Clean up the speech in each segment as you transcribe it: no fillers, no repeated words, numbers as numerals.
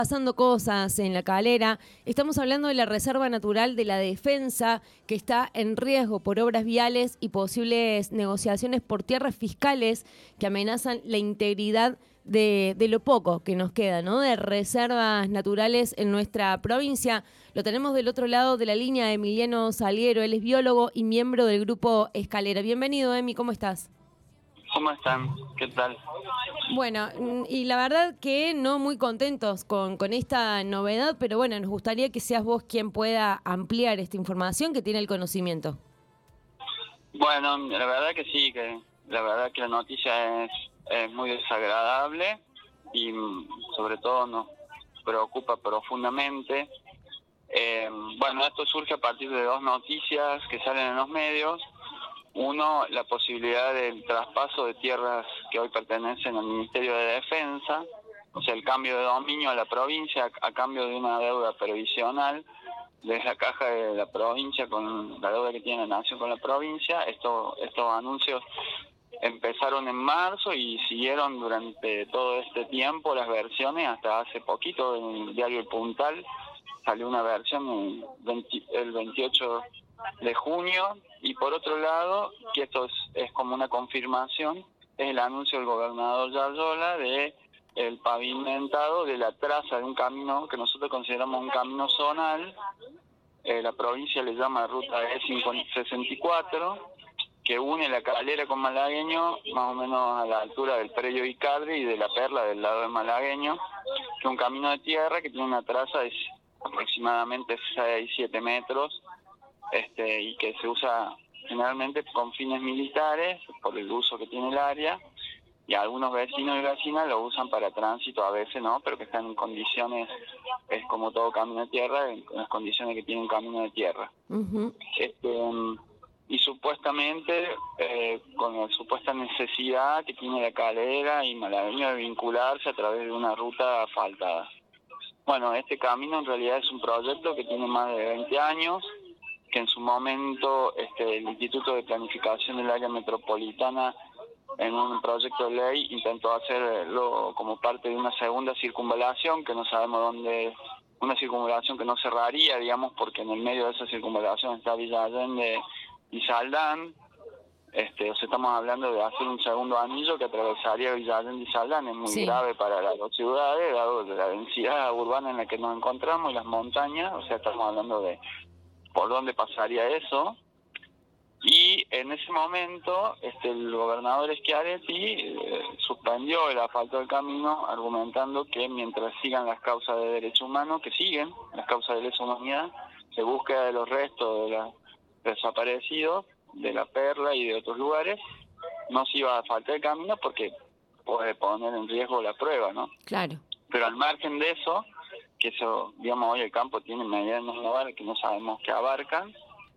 pasando cosas en La Calera. Estamos hablando de la Reserva Natural de la Defensa, que está en riesgo por obras viales y posibles negociaciones por tierras fiscales que amenazan la integridad de lo poco que nos queda, ¿no?, de reservas naturales en nuestra provincia. Lo tenemos del otro lado de la línea, Emiliano Saliero. Él es biólogo y miembro del Grupo Escalera. Bienvenido, Emi, ¿cómo estás? ¿Cómo están? ¿Qué tal? Bueno, y la verdad que no muy contentos con esta novedad, pero bueno, nos gustaría que seas vos quien pueda ampliar esta información, que tiene el conocimiento. Bueno, la verdad que sí, que la verdad que la noticia es muy desagradable y sobre todo nos preocupa profundamente. Bueno, esto surge a partir de dos noticias que salen en los medios. Uno, la posibilidad del traspaso de tierras que hoy pertenecen al Ministerio de Defensa, o sea, el cambio de dominio a la provincia a cambio de una deuda previsional de la caja de la provincia con la deuda que tiene la nación con la provincia. Estos anuncios empezaron en marzo y siguieron durante todo este tiempo las versiones. Hasta hace poquito en el diario El Puntal salió una versión el 28 de junio. Y por otro lado, que esto es como una confirmación, es el anuncio del gobernador Yarlora de el pavimentado de la traza de un camino que nosotros consideramos un camino zonal. La provincia le llama Ruta E64, que une La Calera con Malagueño, más o menos a la altura del Predio Icardi y de La Perla del lado de Malagueño, que es un camino de tierra que tiene una traza de aproximadamente 6-7 metros, y que se usa generalmente con fines militares por el uso que tiene el área, y algunos vecinos y vecinas lo usan para tránsito, a veces no, pero que están en condiciones, es como todo camino de tierra, en las condiciones que tiene un camino de tierra. Uh-huh. Y supuestamente, con la supuesta necesidad que tiene La Calera y Malagueño de vincularse a través de una ruta asfaltada. Bueno, este camino en realidad es un proyecto que tiene más de 20 años, que en su momento el Instituto de Planificación del Área Metropolitana, en un proyecto de ley, intentó hacerlo como parte de una segunda circunvalación, que no sabemos dónde, una circunvalación que no cerraría, digamos, porque en el medio de esa circunvalación está Villa Allende y Saldán. O sea, estamos hablando de hacer un segundo anillo que atravesaría Villa Allende y Saldán. Es muy grave para las dos ciudades, dado la densidad urbana en la que nos encontramos y las montañas. O sea, estamos hablando de por dónde pasaría eso. Y en ese momento el gobernador Schiaretti suspendió el asfalto del camino, argumentando que mientras sigan las causas de derechos humanos, que siguen las causas de lesa humanidad, de búsqueda de los restos de los desaparecidos de La Perla y de otros lugares, no se iba a asfaltar el camino porque puede poner en riesgo la prueba, ¿no? Claro. Pero al margen de eso, que eso, digamos, hoy el campo tiene medidas no que no sabemos qué abarcan,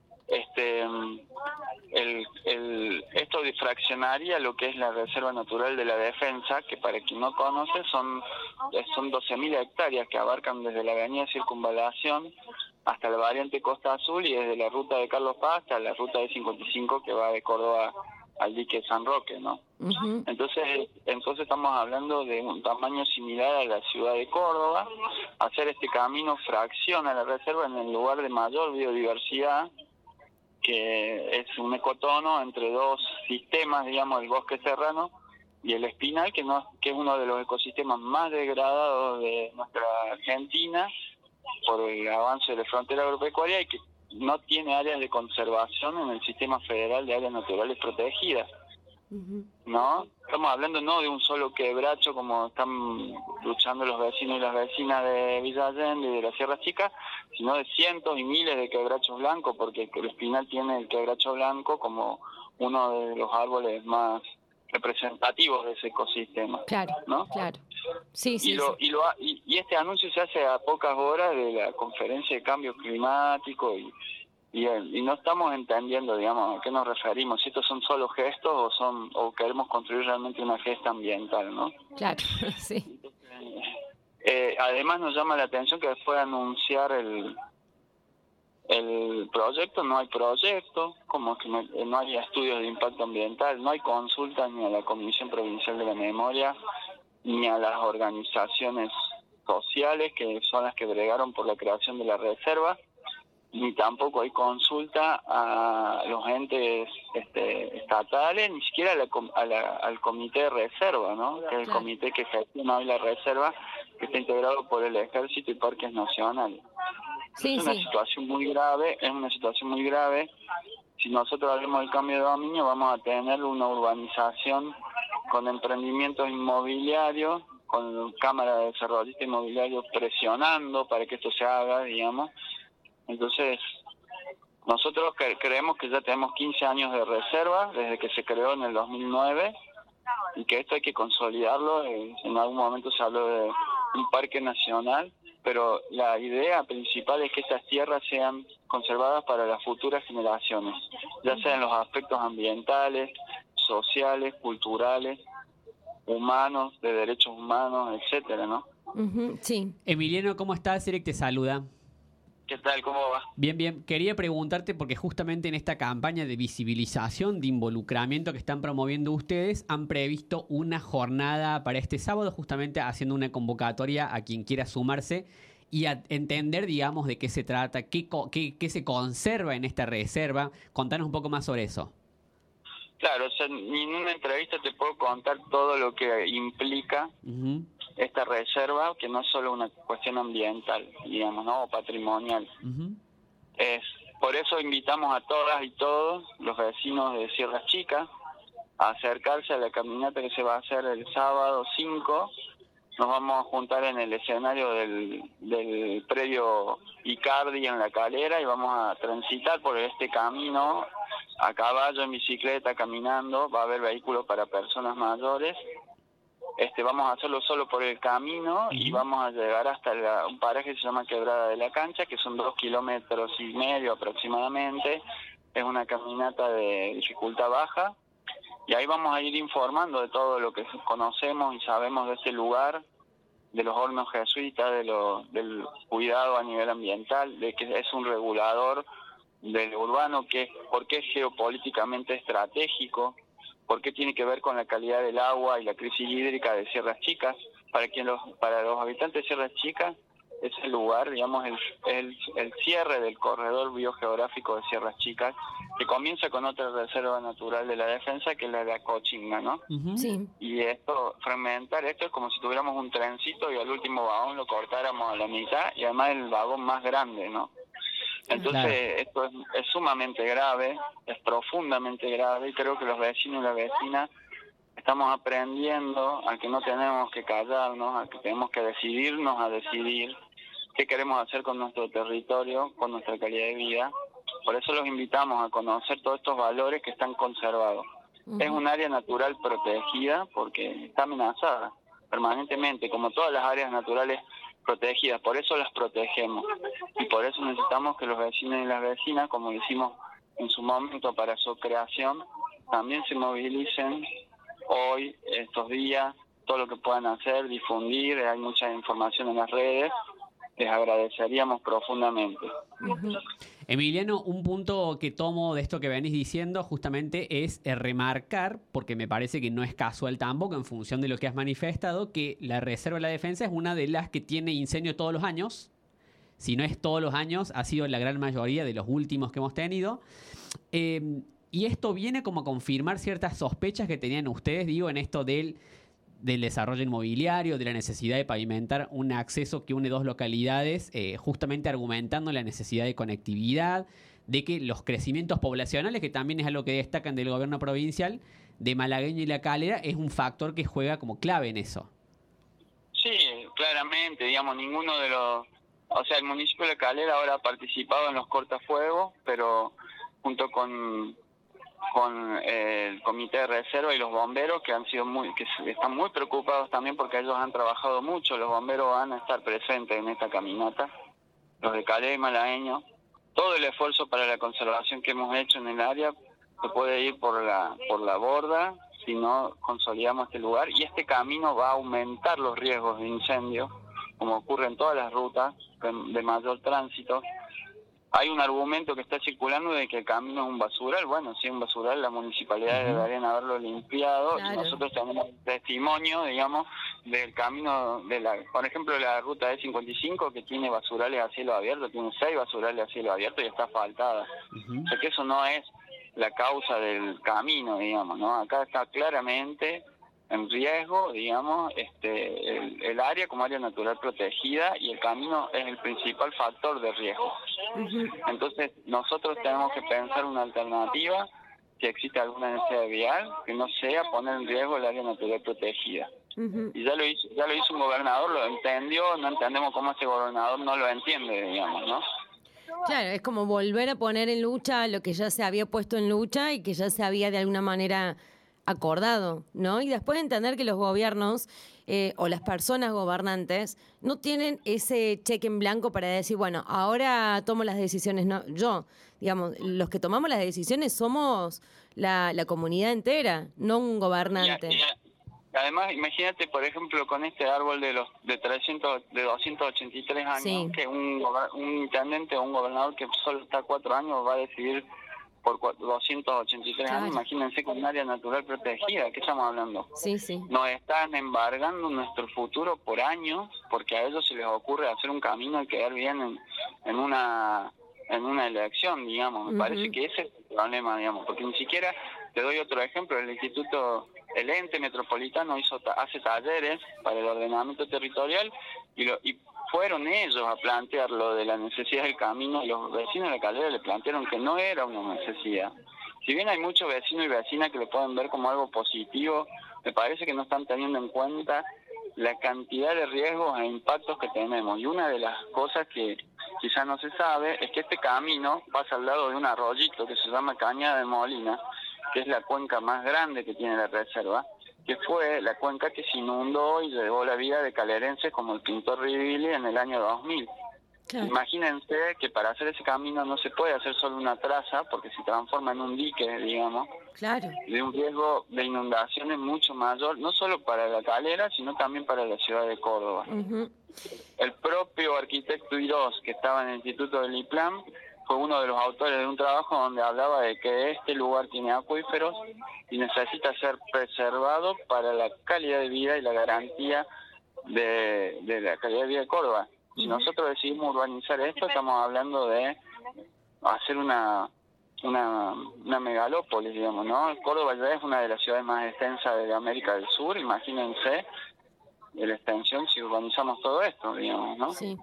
esto difraccionaría lo que es la Reserva Natural de la Defensa, que para quien no conoce son 12.000 hectáreas que abarcan desde la avenida Circunvalación hasta la variante Costa Azul, y desde la ruta de Carlos Paz hasta la ruta de 55 que va de Córdoba al dique San Roque, ¿no? Uh-huh. Entonces estamos hablando de un tamaño similar a la ciudad de Córdoba. Hacer este camino fracciona la reserva en el lugar de mayor biodiversidad, que es un ecotono entre dos sistemas, digamos, el bosque serrano y el espinal, que es uno de los ecosistemas más degradados de nuestra Argentina por el avance de la frontera agropecuaria, y que no tiene áreas de conservación en el Sistema Federal de Áreas Naturales Protegidas. Uh-huh. ¿No? Estamos hablando no de un solo quebracho como están luchando los vecinos y las vecinas de Villa Allende y de la Sierra Chica, sino de cientos y miles de quebrachos blancos, porque el espinal tiene el quebracho blanco como uno de los árboles más representativos de ese ecosistema. Claro, ¿no? claro. Sí, sí, y este anuncio se hace a pocas horas de la conferencia de cambio climático y no estamos entendiendo, digamos, a qué nos referimos, si estos son solo gestos o queremos construir realmente una gesta ambiental, ¿no? Claro, sí. Además nos llama la atención que después de anunciar el proyecto, no hay proyecto, como que no hay estudios de impacto ambiental, no hay consulta ni a la Comisión Provincial de la Memoria, ni a las organizaciones sociales que son las que bregaron por la creación de la reserva, ni tampoco hay consulta a los entes estatales, ni siquiera al comité de reserva, ¿no? Que es el comité que gestiona hoy la reserva, que está integrado por el Ejército y Parques Nacionales. Sí, es una situación muy grave, Si nosotros hacemos el cambio de dominio, vamos a tener una urbanización con emprendimientos inmobiliarios, con cámaras de desarrollistas inmobiliarios presionando para que esto se haga, digamos. Entonces, nosotros creemos que ya tenemos 15 años de reserva desde que se creó en el 2009 y que esto hay que consolidarlo. En algún momento se habló de un parque nacional, pero la idea principal es que estas tierras sean conservadas para las futuras generaciones, ya sea en los aspectos ambientales, sociales, culturales, humanos, de derechos humanos, etcétera, ¿no? Sí. Emiliano, ¿cómo estás? Eric te saluda. ¿Qué tal? ¿Cómo va? Bien, bien. Quería preguntarte porque justamente en esta campaña de visibilización, de involucramiento que están promoviendo ustedes, han previsto una jornada para este sábado, justamente haciendo una convocatoria a quien quiera sumarse y a entender, digamos, de qué se trata, qué se conserva en esta reserva. Contanos un poco más sobre eso. Claro, o sea, en una entrevista te puedo contar todo lo que implica esta reserva, que no es solo una cuestión ambiental, digamos, ¿no? O patrimonial. Por eso invitamos a todas y todos los vecinos de Sierras Chicas a acercarse a la caminata que se va a hacer el sábado 5. Nos vamos a juntar en el escenario del predio Icardi en La Calera y vamos a transitar por este camino a caballo, en bicicleta, caminando. Va a haber vehículos para personas mayores. Vamos a hacerlo solo por el camino y vamos a llegar hasta un paraje que se llama Quebrada de la Cancha, que son 2,5 kilómetros aproximadamente. Es una caminata de dificultad baja y ahí vamos a ir informando de todo lo que conocemos y sabemos de este lugar, de los hornos jesuitas, del cuidado a nivel ambiental, de que es un regulador del urbano, porque es geopolíticamente estratégico, porque tiene que ver con la calidad del agua y la crisis hídrica de Sierras Chicas. Para los habitantes de Sierras Chicas es el lugar, digamos, el cierre del corredor biogeográfico de Sierras Chicas, que comienza con otra reserva natural de la defensa, que es la de Acochinga, ¿no? Sí. Y fragmentar esto es como si tuviéramos un trencito y al último vagón lo cortáramos a la mitad, y además el vagón más grande, ¿no? Entonces, esto es sumamente grave, es profundamente grave, y creo que los vecinos y las vecinas estamos aprendiendo a que no tenemos que callarnos, a que tenemos que decidirnos a decidir qué queremos hacer con nuestro territorio, con nuestra calidad de vida. Por eso los invitamos a conocer todos estos valores que están conservados. Es un área natural protegida porque está amenazada permanentemente, como todas las áreas naturales protegidas, por eso las protegemos y por eso necesitamos que los vecinos y las vecinas, como lo hicimos en su momento para su creación, también se movilicen hoy, estos días, todo lo que puedan hacer, difundir. Hay mucha información en las redes, les agradeceríamos profundamente. Emiliano, un punto que tomo de esto que venís diciendo justamente es remarcar, porque me parece que no es casual tampoco, en función de lo que has manifestado, que la Reserva de la Defensa es una de las que tiene incendio todos los años. Si no es todos los años, ha sido la gran mayoría de los últimos que hemos tenido. Y esto viene como a confirmar ciertas sospechas que tenían ustedes, digo, en esto del desarrollo inmobiliario, de la necesidad de pavimentar un acceso que une dos localidades, justamente argumentando la necesidad de conectividad, de que los crecimientos poblacionales, que también es algo que destacan del gobierno provincial, de Malagueño y La Calera, es un factor que juega como clave en eso. Sí, claramente, digamos, ninguno de los... O sea, el municipio de La Calera ahora ha participado en los cortafuegos, pero junto con el comité de reserva y los bomberos, que están muy preocupados también porque ellos han trabajado mucho. Los bomberos van a estar presentes en esta caminata, los de Calera y Malagueño. Todo el esfuerzo para la conservación que hemos hecho en el área se puede ir por la borda si no consolidamos este lugar, y este camino va a aumentar los riesgos de incendio, como ocurre en todas las rutas de mayor tránsito. Hay un argumento que está circulando de que el camino es un basural. Bueno, si es un basural, la municipalidad deberían haberlo limpiado. Claro. Y nosotros tenemos testimonio, digamos, del camino, por ejemplo, la ruta E55, que tiene basurales a cielo abierto, tiene 6 basurales a cielo abierto y está asfaltada. O sea que eso no es la causa del camino, digamos, ¿no? Acá está claramente en riesgo, digamos, el área como área natural protegida, y el camino es el principal factor de riesgo. Entonces nosotros tenemos que pensar una alternativa, si existe alguna necesidad vial, que no sea poner en riesgo el área natural protegida. Y ya lo hizo un gobernador, lo entendió, no entendemos cómo ese gobernador no lo entiende, digamos, ¿no? Claro, es como volver a poner en lucha lo que ya se había puesto en lucha y que ya se había de alguna manera acordado, ¿no? Y después entender que los gobiernos o las personas gobernantes no tienen ese cheque en blanco para decir, bueno, ahora tomo las decisiones, no, yo, digamos, los que tomamos las decisiones somos la comunidad entera, no un gobernante. Además, imagínate, por ejemplo, con este árbol de 283 años, sí, que un intendente o un gobernador que solo está 4 años va a decidir por 283 años, imagínense con un área natural protegida, ¿qué estamos hablando? Sí, sí. Nos están embargando nuestro futuro por años, porque a ellos se les ocurre hacer un camino y quedar bien en una elección, digamos. Me parece que ese es el problema, digamos, porque ni siquiera, te doy otro ejemplo, el ente metropolitano hace talleres para el ordenamiento territorial y fueron ellos a plantear lo de la necesidad del camino, y los vecinos de la Calera le plantearon que no era una necesidad. Si bien hay muchos vecinos y vecinas que lo pueden ver como algo positivo, me parece que no están teniendo en cuenta la cantidad de riesgos e impactos que tenemos. Y una de las cosas que quizás no se sabe es que este camino pasa al lado de un arroyito que se llama Cañada de Molina, que es la cuenca más grande que tiene la reserva, que fue la cuenca que se inundó y llevó la vida de calerenses como el pintor Rivilli en el año 2000. Claro. Imagínense que para hacer ese camino no se puede hacer solo una traza, porque se transforma en un dique, digamos, claro, de un riesgo de inundaciones mucho mayor, no solo para la Calera, sino también para la ciudad de Córdoba. El propio arquitecto Irós, que estaba en el Instituto del IPLAM, fue uno de los autores de un trabajo donde hablaba de que este lugar tiene acuíferos y necesita ser preservado para la calidad de vida y la garantía de la calidad de vida de Córdoba. Si nosotros decidimos urbanizar esto, estamos hablando de hacer una megalópolis, digamos, ¿no? Córdoba ya es una de las ciudades más extensas de América del Sur, imagínense de la extensión si urbanizamos todo esto, digamos, ¿no? Sí.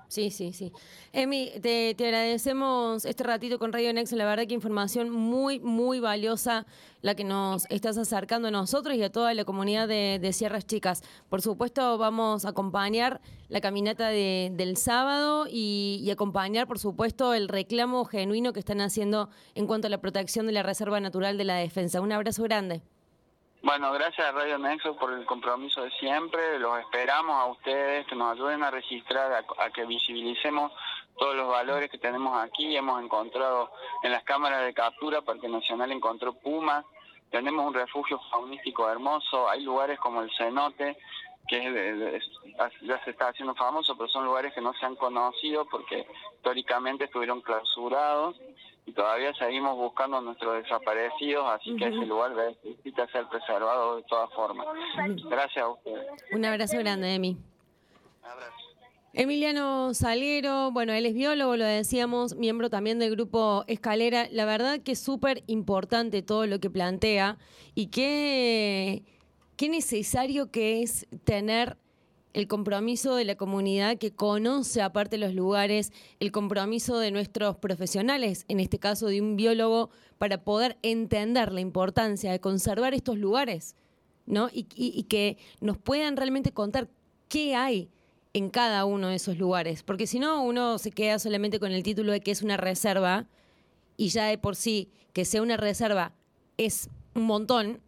Emi, te agradecemos este ratito con Radio Nexo, la verdad que información muy, muy valiosa la que nos estás acercando a nosotros y a toda la comunidad de Sierras Chicas. Por supuesto, vamos a acompañar la caminata del sábado y acompañar, por supuesto, el reclamo genuino que están haciendo en cuanto a la protección de la Reserva Natural de la Defensa. Un abrazo grande. Bueno, gracias a Radio Nexo por el compromiso de siempre. Los esperamos a ustedes que nos ayuden a registrar, a que visibilicemos todos los valores que tenemos aquí. Hemos encontrado en las cámaras de captura, Parque Nacional encontró pumas, tenemos un refugio faunístico hermoso, hay lugares como el Cenote, que ya se está haciendo famoso, pero son lugares que no se han conocido porque históricamente estuvieron clausurados. Y todavía seguimos buscando a nuestros desaparecidos, así que ese lugar necesita ser preservado de todas formas. Gracias a ustedes. Un abrazo grande, Emi. Un abrazo. Emiliano Salguero, bueno, él es biólogo, lo decíamos, miembro también del grupo Escalera. La verdad que es súper importante todo lo que plantea y qué necesario que es tener el compromiso de la comunidad que conoce aparte los lugares, el compromiso de nuestros profesionales, en este caso de un biólogo, para poder entender la importancia de conservar estos lugares, ¿no? Y que nos puedan realmente contar qué hay en cada uno de esos lugares, porque si no uno se queda solamente con el título de que es una reserva y ya de por sí que sea una reserva es un montón.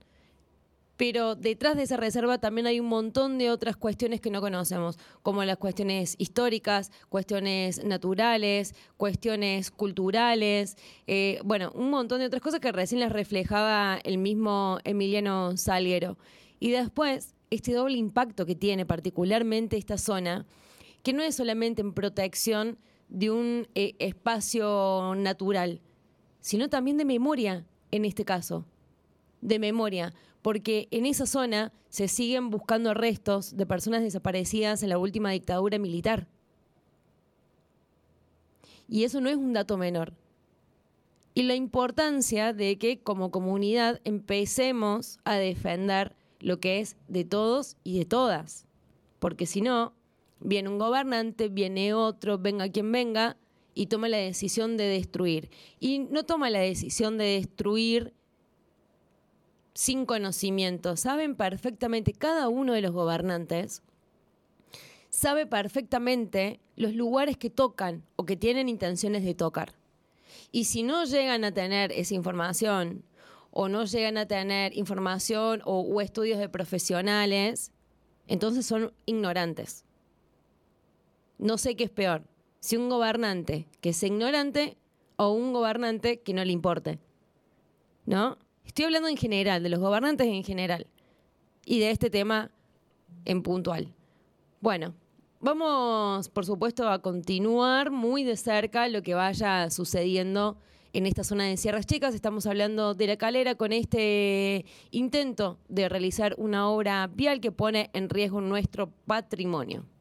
Pero detrás de esa reserva también hay un montón de otras cuestiones que no conocemos, como las cuestiones históricas, cuestiones naturales, cuestiones culturales, un montón de otras cosas que recién les reflejaba el mismo Emiliano Salguero. Y después, este doble impacto que tiene particularmente esta zona, que no es solamente en protección de un espacio natural, sino también de memoria en este caso, de memoria. porque en esa zona se siguen buscando restos de personas desaparecidas en la última dictadura militar. Y eso no es un dato menor. Y la importancia de que como comunidad empecemos a defender lo que es de todos y de todas. Porque si no, viene un gobernante, viene otro, venga quien venga, y toma la decisión de destruir. Y no toma la decisión de destruir sin conocimiento. Saben perfectamente, cada uno de los gobernantes sabe perfectamente los lugares que tocan o que tienen intenciones de tocar. Y si no llegan a tener esa información o no llegan a tener información o estudios de profesionales, entonces son ignorantes. No sé qué es peor, si un gobernante que es ignorante o un gobernante que no le importe, ¿no? Estoy hablando en general, de los gobernantes en general y de este tema en puntual. Bueno, vamos, por supuesto, a continuar muy de cerca lo que vaya sucediendo en esta zona de Sierras Chicas. Estamos hablando de La Calera con este intento de realizar una obra vial que pone en riesgo nuestro patrimonio.